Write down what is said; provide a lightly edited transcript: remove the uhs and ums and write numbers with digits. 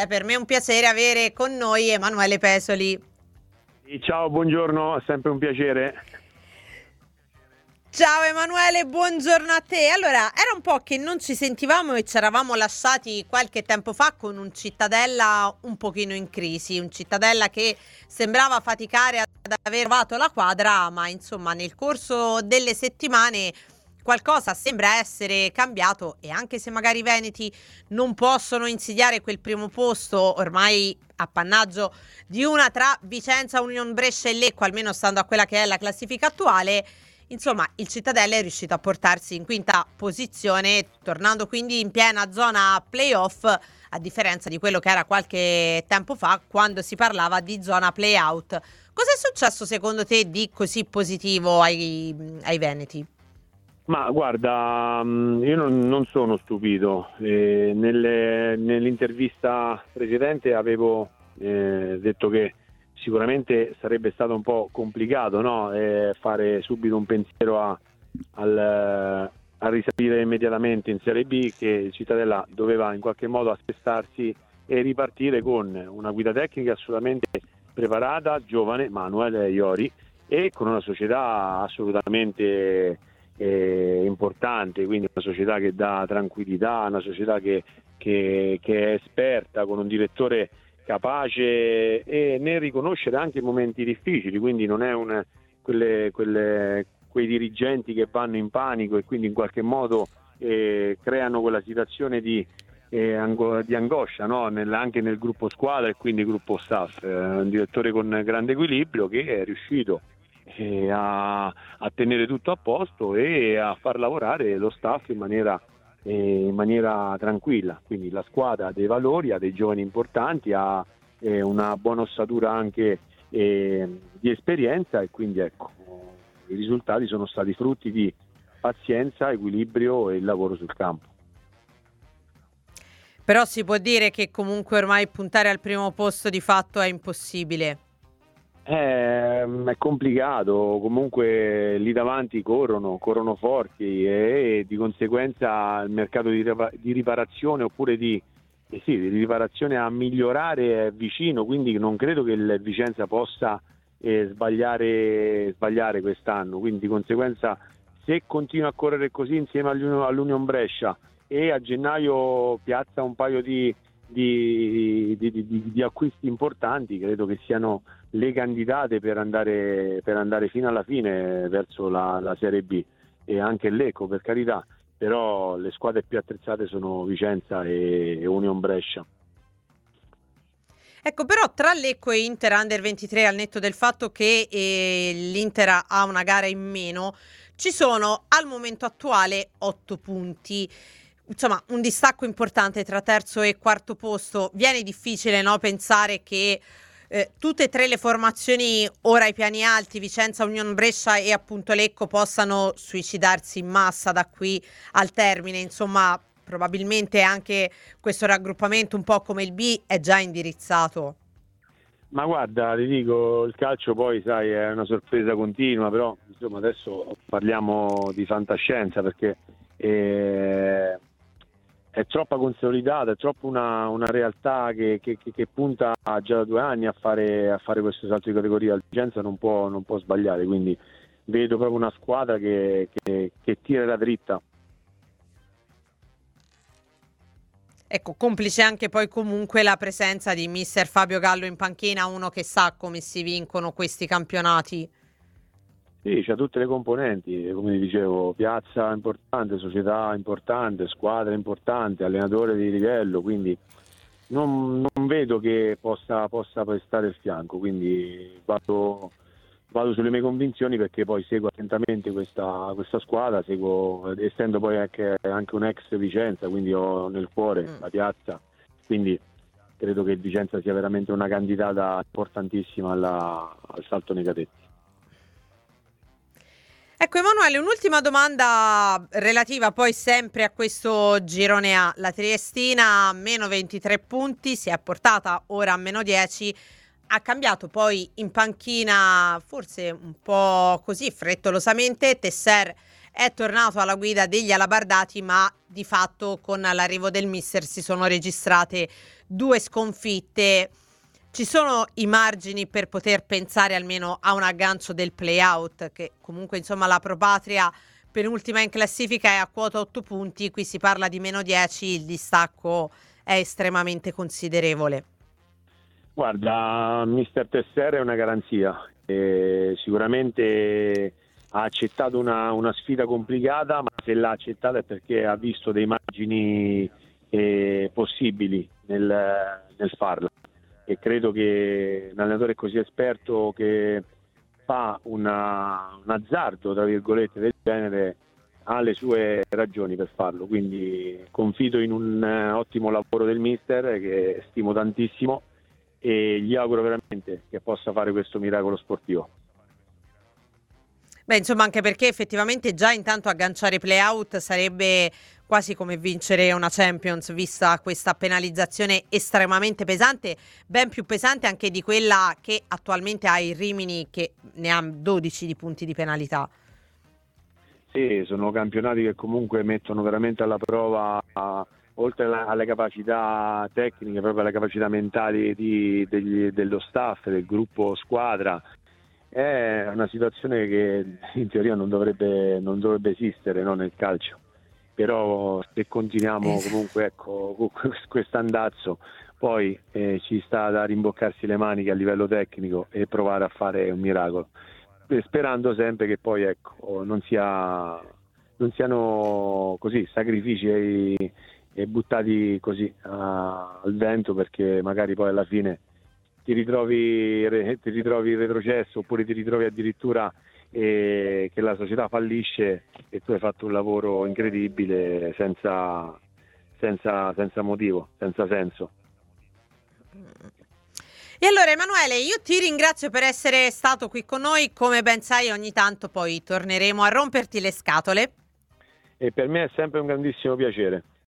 è per me un piacere avere con noi Emanuele Pesoli. Ciao, buongiorno, è sempre un piacere. Ciao Emanuele, buongiorno a te. Allora, era un po' che non ci sentivamo e ci eravamo lasciati qualche tempo fa con un Cittadella un pochino in crisi, un Cittadella che sembrava faticare ad aver trovato la quadra, ma insomma nel corso delle settimane qualcosa sembra essere cambiato e anche se magari i veneti non possono insidiare quel primo posto ormai appannaggio di una tra Vicenza, Union Brescia e Lecco, almeno stando a quella che è la classifica attuale. Insomma, il Cittadella è riuscito a portarsi in quinta posizione, tornando quindi in piena zona playoff, a differenza di quello che era qualche tempo fa, quando si parlava di zona playout. Cosa è successo secondo te di così positivo ai veneti? Ma guarda, io non sono stupito. Nell'intervista precedente avevo detto che sicuramente sarebbe stato un po' complicato, no? Fare subito un pensiero a risalire immediatamente in Serie B, che il Cittadella doveva in qualche modo assestarsi e ripartire con una guida tecnica assolutamente preparata, giovane, Manuel Iori, e con una società assolutamente importante, quindi una società che dà tranquillità, una società che è esperta, con un direttore capace e nel riconoscere anche i momenti difficili, quindi non è quei dirigenti che vanno in panico e quindi in qualche modo creano quella situazione di angoscia, no? Anche nel gruppo squadra e quindi gruppo staff. Un direttore con grande equilibrio che è riuscito a tenere tutto a posto e a far lavorare lo staff in maniera tranquilla. Quindi la squadra ha dei valori, ha dei giovani importanti, ha una buona ossatura anche di esperienza, e quindi ecco, i risultati sono stati frutti di pazienza, equilibrio e il lavoro sul campo. Però si può dire che comunque ormai puntare al primo posto di fatto è impossibile. È complicato, comunque lì davanti corrono forti e di conseguenza il mercato di riparazione oppure di riparazione a migliorare è vicino, quindi non credo che il Vicenza possa sbagliare quest'anno, quindi di conseguenza se continua a correre così insieme all'Union Brescia e a gennaio piazza un paio di acquisti importanti, credo che siano le candidate per andare fino alla fine verso la Serie B, e anche Lecco, per carità, però le squadre più attrezzate sono Vicenza e Union Brescia. Ecco, però tra Lecco e Inter Under 23, al netto del fatto che l'Inter ha una gara in meno, ci sono al momento attuale 8 punti. Insomma, un distacco importante tra terzo e quarto posto. Viene difficile, no, pensare che tutte e tre le formazioni ora ai piani alti, Vicenza, Union Brescia e appunto Lecco, possano suicidarsi in massa da qui al termine. Insomma, probabilmente anche questo raggruppamento, un po' come il B, è già indirizzato. Ma guarda, ti dico, il calcio poi sai è una sorpresa continua, però insomma adesso parliamo di fantascienza, perché è troppa consolidata, è troppo una realtà che punta già da 2 anni a fare questo salto di categoria. La Vicenza non può sbagliare, quindi vedo proprio una squadra che tira la dritta. Ecco, complice anche poi comunque la presenza di mister Fabio Gallo in panchina, uno che sa come si vincono questi campionati. Sì, c'ha tutte le componenti, come ti dicevo, piazza importante, società importante, squadra importante, allenatore di livello, quindi non vedo che possa prestare il fianco, quindi vado sulle mie convinzioni, perché poi seguo attentamente questa squadra, essendo poi anche un ex Vicenza, quindi ho nel cuore la piazza, quindi credo che il Vicenza sia veramente una candidata importantissima al salto nei cadetti. Ecco Emanuele, un'ultima domanda relativa poi sempre a questo girone A. La Triestina a meno 23 punti, si è portata ora a meno 10, ha cambiato poi in panchina forse un po' così frettolosamente. Tesser è tornato alla guida degli alabardati, ma di fatto con l'arrivo del mister si sono registrate 2 sconfitte. Ci sono i margini per poter pensare almeno a un aggancio del play-out, che comunque insomma la Pro Patria penultima in classifica è a quota 8 punti, qui si parla di -10, il distacco è estremamente considerevole. Guarda, mister Tesser è una garanzia, sicuramente ha accettato una sfida complicata, ma se l'ha accettata è perché ha visto dei margini possibili nel farla, e credo che un allenatore così esperto che fa un azzardo tra virgolette del genere ha le sue ragioni per farlo, quindi confido in un ottimo lavoro del mister che stimo tantissimo e gli auguro veramente che possa fare questo miracolo sportivo. Beh, insomma, anche perché effettivamente già intanto agganciare i play-out sarebbe quasi come vincere una Champions, vista questa penalizzazione estremamente pesante, ben più pesante anche di quella che attualmente ha il Rimini, che ne ha 12 di punti di penalità. Sì, sono campionati che comunque mettono veramente alla prova, oltre alle capacità tecniche, proprio alle capacità mentali dello staff, del gruppo squadra. È una situazione che in teoria non dovrebbe esistere, no, nel calcio, però se continuiamo comunque con questo andazzo poi ci sta da rimboccarsi le maniche a livello tecnico e provare a fare un miracolo, sperando sempre che poi non siano così sacrifici e buttati così al vento, perché magari poi alla fine ti ritrovi in retrocesso, oppure ti ritrovi addirittura che la società fallisce e tu hai fatto un lavoro incredibile senza motivo, senza senso. E allora Emanuele, io ti ringrazio per essere stato qui con noi, come ben sai ogni tanto poi torneremo a romperti le scatole. E per me è sempre un grandissimo piacere.